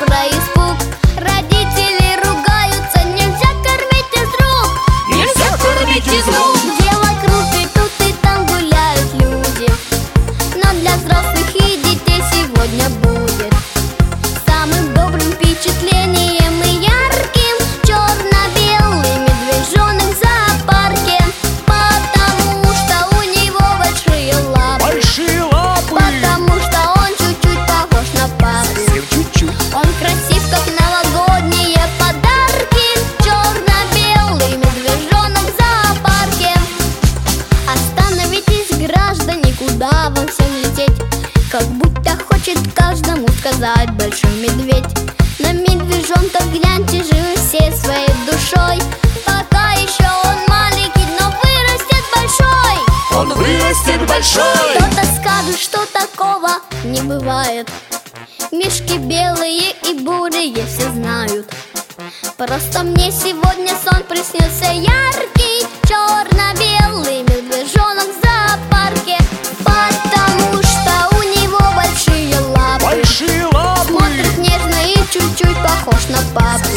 про испуг. Родители ругаются, нельзя кормить из рук. Нельзя кормить из рук. Где вокруг и тут и там гуляют люди, но для взрослых и детей сегодня будет самым добрым впечатлением и ярким черно-белый медвежонок в зоопарке. Потому что у него большие лапы. Большие лапы. Потому что он чуть-чуть похож на папу. Совсем чуть-чуть. Он красив, как новогодние подарки. Черно-белый медвежонок в зоопарке. Остановитесь, граждане, куда вам всем лететь? Как будто хочет каждому сказать большой медведь. На медвежонка гляньте же вы всей своей душой. Пока еще он маленький, но вырастет большой. Он вырастет большой. Кто-то скажет, что такого не бывает. Мишки белые и бурые все знают. Просто мне сегодня сон приснился яркий черно-белый медвежонок в зоопарке. Потому что у него большие лапы. Большие лапы. Смотрит нежно и чуть-чуть похож на папу.